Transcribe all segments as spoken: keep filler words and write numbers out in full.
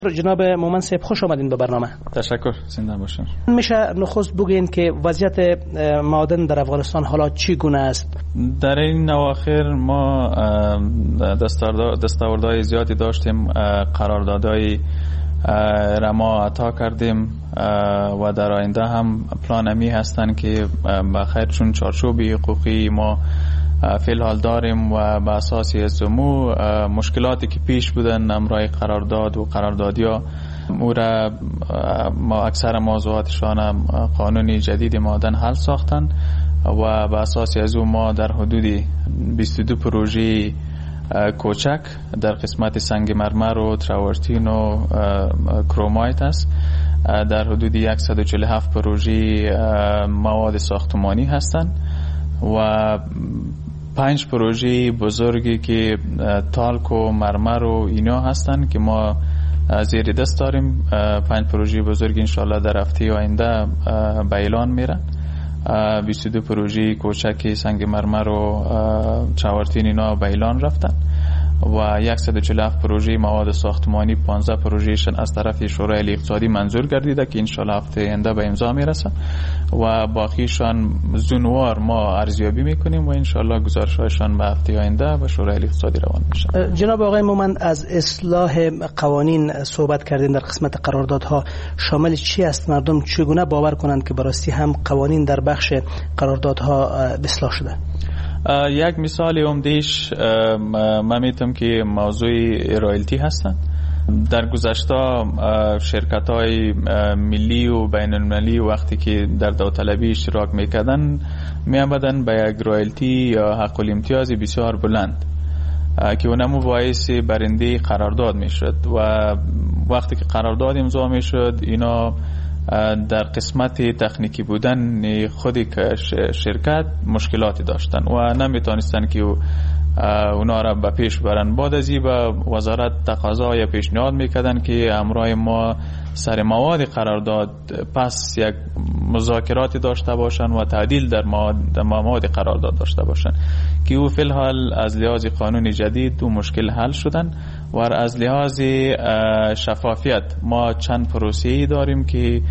جناب مومن صاحب خوش آمدین به برنامه. تشکر، زنده باشین. میشه نخست بگین که وضعیت معادن در افغانستان حالا چگونه است؟ در این اواخر ما دستاوردهای زیادی داشتیم، قراردادهای را ما عطا کردیم و در آینده هم پلان امی هستند که بخیر چون چارچوب حقوقی ما فی الحال داریم و به اساس ازمو مشکلاتی که پیش بودن امرای قرارداد و قراردادیا او را ما اکثر موضوعاتشان قانونی جدید معادن حل ساختن و به اساس ازو ما در حدود بیست و دو پروژه کوچک در قسمت سنگ مرمر و تراورتین و کرومایت است، در حدود صد و چهل و هفت پروژه مواد ساختمانی هستند و پنج پروژه بزرگی که تالک و مرمر و اینا هستن که ما زیر دست داریم. پنج پروژه بزرگ انشالله در هفته آینده به اعلان میرن. بیست و دو پروژه کوچک سنگ مرمر و چاورتین اینا به اعلان رفتن و صد و چهل و هفت پروژه مواد ساختمانی، پانزده پروژهشون از طرف شورای اقتصادی منظور گردیده که انشالله هفته آینده به امضا میرسه و باقیشان زونوار ما ارزیابی میکنیم و انشالله گزارش‌هایشان به هفته آینده به شورای اقتصادی روان میشه. جناب آقای مومن، از اصلاح قوانین صحبت کردین. در قسمت قراردادها شامل چی است؟ مردم چگونه باور کنند که براستی هم قوانین در بخش قراردادها اصلاح شده؟ یک مثال عمده‌اش من میتونم که موضوع رایلتی هستن. در گذشته شرکت‌های ملی و بین المللی وقتی که در داوطلبی اشتراک میکردن میامدن به یک رایلتی یا حق الامتیاز بسیار بلند که اونمو باعث برنده قرارداد میشد و وقتی که قرارداد امضا میشد اینا در قسمت تکنیکی بودن خود شرکت مشکلاتی داشتن و نمیتونستن که اونا را به پیش برن. بعد از این به وزارت تقاضا یا پیشنهاد میکردن که امرای ما سر مواد قرارداد پس یک مذاکراتی داشته باشن و تعدیل در مواد, در مواد قرارداد داشته باشن که او فی الحال از لحاظ قانونی جدید و مشکل حل شدن و از لحاظ شفافیت ما چند پروسه‌ای داریم که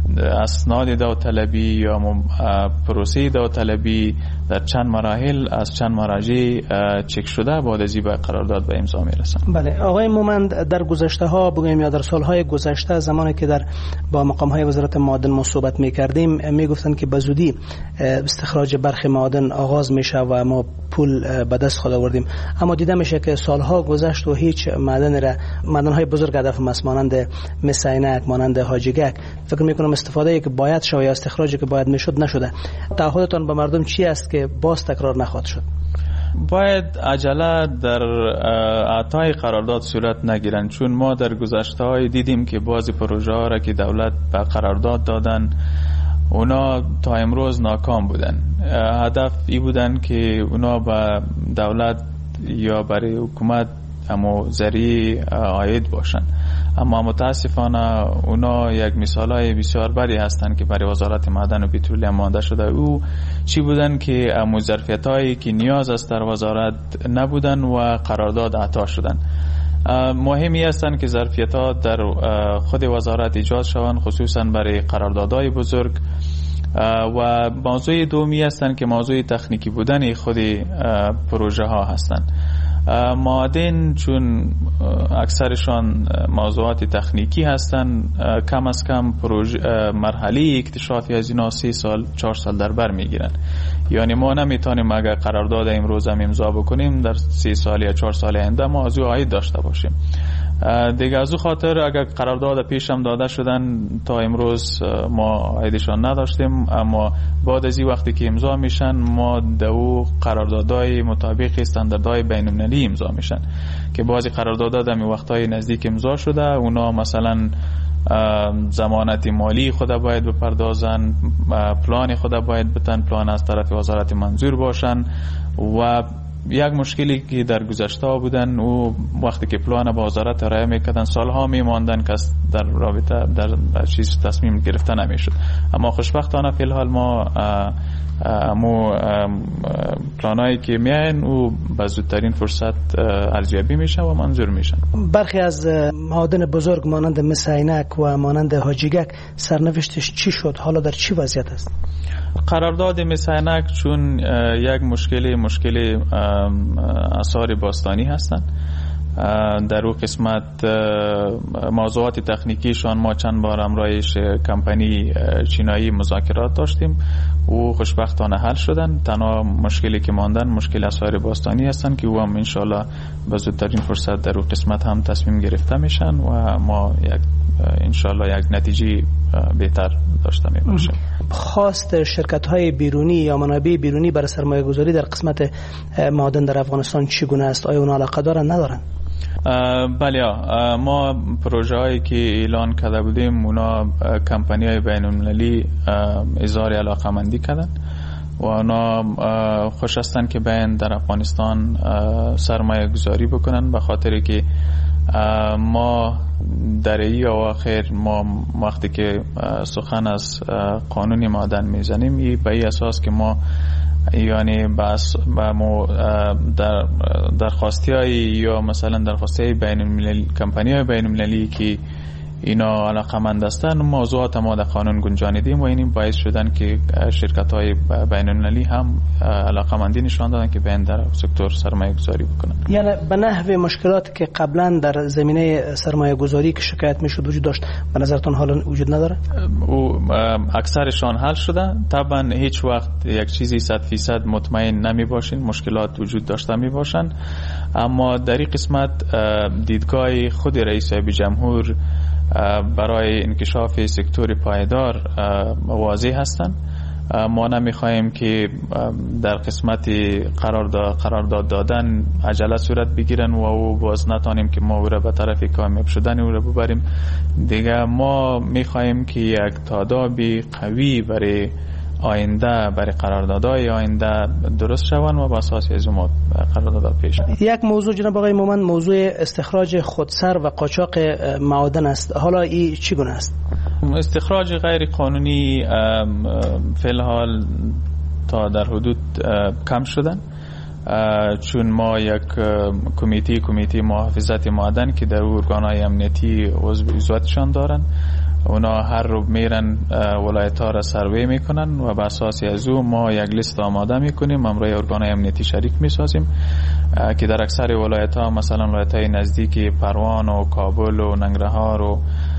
اسناد داوطلبی یا پروسه داوطلبی در چند مراحل از چند مراجع چک شده بعد از این به قرارداد به امضا میرسن. بله آقای مومن، در گذشته ها بگویم یا در سالهای گذشته زمانی که در با مقام های وزارت معادن ما صحبت میکردیم میگفتن که به زودی استخراج برخی معادن آغاز میشه و ما پول به دست خود آوردیم، اما دیده میشه که سالها گذشت و هیچ معدن را معدن های بزرگ هدف مس مانند مس عینک، مانند حاجگک فکر میکنم استفاده که باید شد یا استخراجی که باید میشد نشده. تعهدتان به مردم چی است که باز تکرار نخواهد شد؟ باید عجله در اعطای قرارداد صورت نگیرن، چون ما در گذشته های دیدیم که بعضی پروژه ها را که دولت به قرارداد دادن اونا تا امروز ناکام بودن. هدف ای بودن که اونا به دولت یا برای حکومت اما ذریعه عاید باشن، اما متاسفانه اونا یک مثالای بسیار بری هستن که برای وزارت معدن و پترولیم مانده شده. او چی بودن که امو ظرفیتایی که نیاز است در وزارت نبودن و قرارداد عطا شدن. مهمی هستن که ظرفیت‌ها در خود وزارت ایجاد شوند، خصوصا برای قراردادهای بزرگ. و موضوع دومی هستن که موضوع تکنیکی بودن خود پروژه ها هستن. معادن چون اکثرشان موضوعات تکنیکی هستن، کم از کم پروژه مرحله اکتشافی از اینا سه سال چهار سال در بر میگیرن. یعنی ما نمیتونیم اگر قرارداد امروز هم امضا بکنیم در سه سال یا چهار سال آینده ما از او عاید داشته باشیم. دیگه از او خاطر اگر قرارداد پیشم داده شدن تا امروز ما عایدشان نداشتیم، اما بعد از این وقتی که امضا میشن ما دو قراردادهای مطابق استانداردهای بین المللی امضا میشن که بعضی قراردادها در وقتهای نزدیک امضا شده. اونا مثلا ضمانت مالی خود باید بپردازن، پلان خود باید بتن، پلان از طرف وزارت منظور باشن و یک مشکلی که در گذشته بودن او وقتی که پلان با وزارت ارائه میکردن سالها میماندن که در رابطه در چیز تصمیم گرفته نمیشد. اما خوشبختانه فی الحال ما امو پلانایی که میاین او به زودترین فرصت ارزیابی میشه و منظور میشن. برخی از معادن بزرگ مانند مس عینک و مانند حاجیگک سرنوشتش چی شد؟ حالا در چی وضعیت است؟ قرارداد مس عینک چون یک مشکلی مشکل آثار باستانی هستند، در او قسمت موضوعات تکنیکیشان ما چند بار همراهش کمپانی چینایی مذاکرات داشتیم و خوشبختانه حل شدن. تنها مشکلی که ماندن مشکل آثار باستانی هستند که او هم انشالله به زودترین فرصت در او قسمت هم تصمیم گرفته میشن و ما یک انشالله یک نتیجه بهتر داشته میباشیم. خواست شرکت های بیرونی یا منابع بیرونی برای سرمایه گذاری در قسمت معادن در افغانستان چگونه است؟ آیا اون علاقه دارن ندارن؟ بله، ما پروژه هایی که اعلان کرده بودیم اونا کمپانی های بین المللی اظهار علاقه مندی کردن و اونا خوش هستن که بین در افغانستان سرمایه گذاری بکنن، به خاطر که ما در ای اواخر ما وقتی که سخن از قانون معادن میزنیم ای به ای اساس که ما یعنی بس ما در درخواستی های یا مثلا درخواستی های بین المللی کمپانی های بین المللی که اینا علاقمند هستند موضوعات ما در قانون گنجانیدیم و این باعث شدن که شرکت های بین المللی هم علاقمندی نشان دادن که بین در سکتور سرمایه گذاری بکنن. یعنی به نحو مشکلات که قبلا در زمینه سرمایه گذاری که شکایت میشد وجود داشت به نظرتون حالا وجود نداره؟ او اکثرشان حل شده. طبعا هیچ وقت یک چیزی صد فیصد مطمئن نمی باشین، مشکلات وجود داشته می باشن، اما در این قسمت دیدگاه خود رئیس جمهور برای انکشاف سکتور پایدار واضح هستند. ما نمیخواهیم که در قسمت قرارداد قرارداد دادن عجله صورت بگیرن و او باز نتانیم که ما او را به طرف کامیاب شدن او را ببریم. دیگه ما میخواهیم که یک تادابی قوی برای آینده برای قراردادهای آینده درست شوند و با اساس از ما قراردادها پیش برند. یک موضوع جناب آقای مومند موضوع استخراج خودسر و قاچاق معادن است. حالا این چگونه است؟ استخراج غیر قانونی فی الحال تا در حدود کم شدن، چون ما یک کمیته کمیته محافظت معادن که در ارگان‌های امنیتی عضویتشان دارن، اونا هر رو میرن ولایت ها را سروی میکنن و به اساس از او ما یک لیست آماده میکنیم، همراه ارگان‌های امنیتی شریک میسازیم که در اکثر ولایت ها مثلا ولایت های نزدیک پروان و کابل و ننگرهار و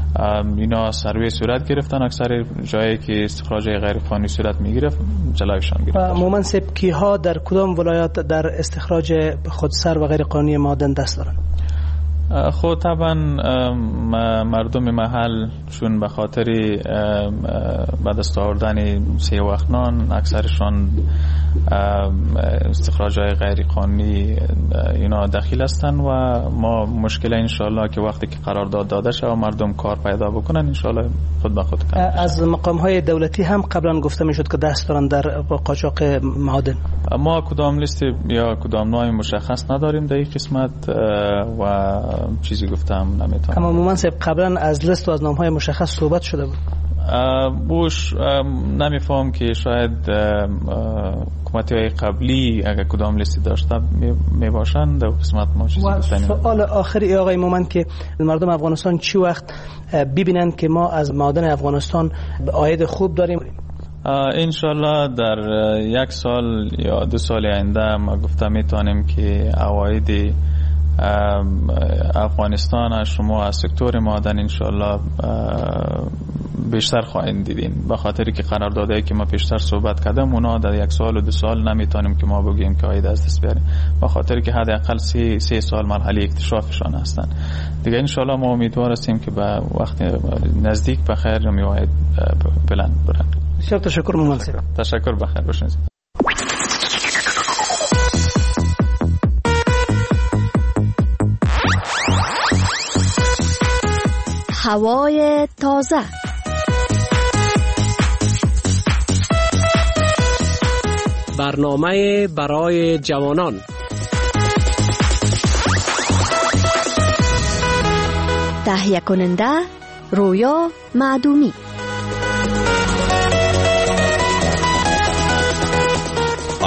اینا سروی صورت گرفتن. اکثر جایی که استخراج غیر قانونی صورت میگرفت جلوشان گرفت. مومند سبکی ها در کدام ولایات در استخراج خودسر و غیر قانونی معادن دست دارن؟ خود طبعا مردم محل چون به خاطر به دست آوردن سه وقت نان اکثرشان استخراج های غیر قانونی اینا دخیل هستن و ما مشکل انشالله که وقتی که قرارداد داده شد و مردم کار پیدا بکنن انشالله خود به خود کنن. از مقام های دولتی هم قبلا گفته میشد که دست دارن در قاچاق معادن. ما کدام لیست یا کدام نوع مشخص نداریم در این قسمت و چیزی گفتم نمیتونم. اما مومند صاحب قبلا از لیست و از نام های مشخص صحبت شده بود. بوش نمیفهم که شاید حکومتی های قبلی اگر کدام لیستی داشته می باشند در قسمت ما چیزی گفتنیم. سوال آخری آقای مومند که مردم افغانستان چی وقت ببینند که ما از معادن افغانستان عاید خوب داریم؟ انشالله در یک سال یا دو سال آینده ما گفته میتونیم که عواید افغانستان از شما از سکتور معادن انشالله بیشتر خواهیم دیدین، به خاطر که قراردادهایی که ما پیشتر صحبت کردم اونا در یک سال و دو سال نمیتونیم که ما بگیم که عاید از دست بیاریم، به خاطر که حداقل سه سه سال مرحله اکتشافشان هستن. دیگه انشالله ما امیدوار هستیم که به وقت نزدیک به خیر میواید بلند برن. بسیار تشکر مومند صاحب. تشکر، بخیر باشین. هوای تازه. برنامه برای جوانان. تهیه کننده رویا معدومی.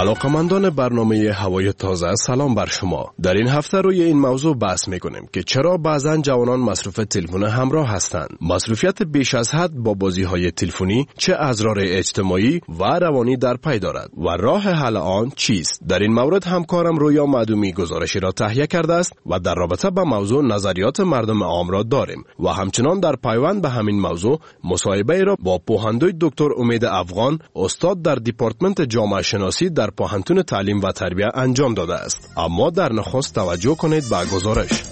علاقمندان برنامه هوای تازه سلام بر شما. در این هفته روی این موضوع بحث میکنیم که چرا بعضن جوانان مصروف تلفن همراه هستند. مصروفیت بیش از حد با بازی های تلفنی چه اضرار اجتماعی و روانی در پی دارد و راه حل آن چیست؟ در این مورد همکارم رویا معدومی گزارشی را تهیه کرده است و در رابطه با موضوع نظریات مردم عام را داریم و همچنان در پیوند به همین موضوع مصاحبه را با پوهندوی دکتر امید افغان استاد در دپارتمنت جامعه شناسی در پوهنتون تعلیم و تربیت انجام داده است. اما در نخست توجه کنید به گزارش.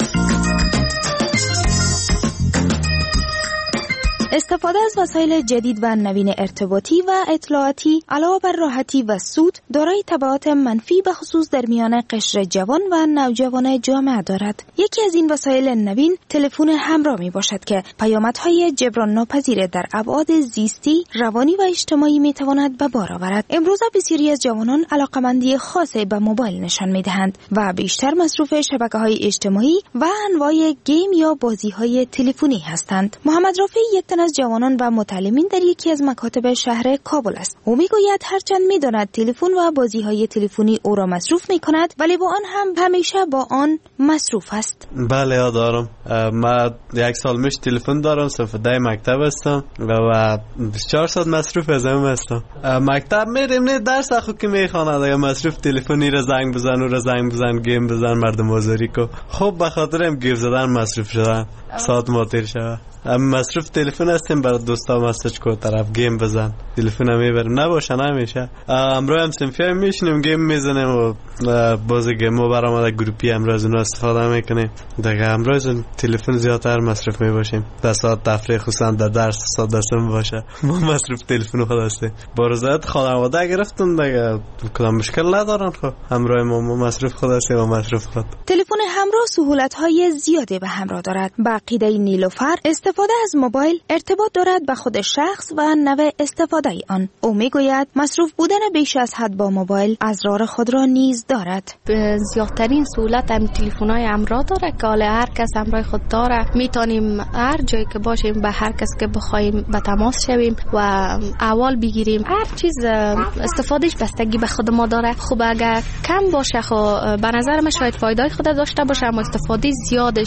استفاده از وسایل جدید و نوین ارتباطی و اطلاعاتی علاوه بر راحتی و سود دارای تبعات منفی به خصوص در میان قشر جوان و نوجوان جامعه دارد. یکی از این وسایل نوین تلفن همراه می باشد که پیامدهای جبران ناپذیر در ابعاد زیستی، روانی و اجتماعی می تواند به بار آورد. امروز بسیاری از جوانان علاقمندی خاصی به موبایل نشان می دهند و بیشتر مصروف شبکه‌های اجتماعی و انواع گیم یا بازی‌های تلفنی هستند. محمد رافی یک از جوانان و متعلمین در یکی از مکاتب شهر کابل است. او میگوید هرچند میداند تلفن و بازی‌های تلفنی او را مصروف می‌کند ولی با آن هم همیشه با آن مصروف است. بله یادم ما یک سال پیش تلفن دارم، صف ده مکتب هستم و بیست و چهار ساعت مصروف از اون هستم. مکتب میریم نه درس خود که میخواند اگه مصروف تلفنی را زنگ بزن و را زنگ بزن گیم بزن مردم آزاری کو. خب به خاطر هم گیم زدن مصروف شدن ساعت ماتیر شود. مصروف تلفن هستیم برای دوستا مسیج کو طرف گیم بزن تلفن هم میبریم نباشه نمیشه. امروز هم سنفی میشنیم گیم میزنیم و باز گیم و برآمده گروپی امروز اون استفاده میکنیم. دیگه امروز تلفن زیادتر مصروف میباشیم. در ساعت تفریح خصوصا در درس ساعت دستم باشه ما مصروف تلفن خود هستیم. با رضایت خانواده گرفتن دیگه کدام مشکل ندارن. خب همراه ما مصروف خود هستیم و مصروف خود. تلفن همراه سهولت های زیادی به همراه دارد. با عقیده نیلوفر استفاده از موبایل ارتباط دارد به خود شخص و نوع استفاده آن. او میگوید مصروف بودن بیش از حد با موبایل اضرار خود را نیز دارد. زیادترین سهولت هم تلفن‌های همراه داره که هر کس همراه خود داره. میتونیم هر جایی که باشیم به هر کس که بخوایم به تماس شویم و احوال بگیریم. هر چیز استفادهش بستگی به خود ما داره. خب اگر کم باشه خب به نظر من شاید فایده خود داشته باشه اما استفاده زیادش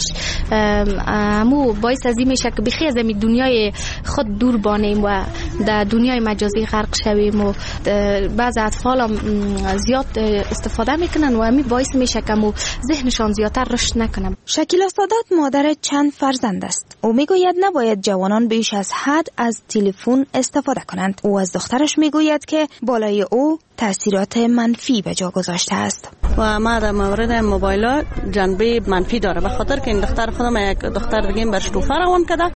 امو باعث از این میشه که بخی از این دنیای خود دور بانیم و در دنیای مجازی غرق شویم و بعض اطفال هم زیاد استفاده میکنن و همین باعث میشه که مو ذهنشان زیادتر رشد نکنه. شکیلا سادات مادر چند فرزند است. او میگوید نباید جوانان بیش از حد از تلفن استفاده کنند. او از دخترش میگوید که بالای او تاثیرات منفی به جا گذاشته است. و ما در مورد موبایل جنبه منفی داره به خاطر که این دختر خودم یک دختر دیگه برش توفه روان کرده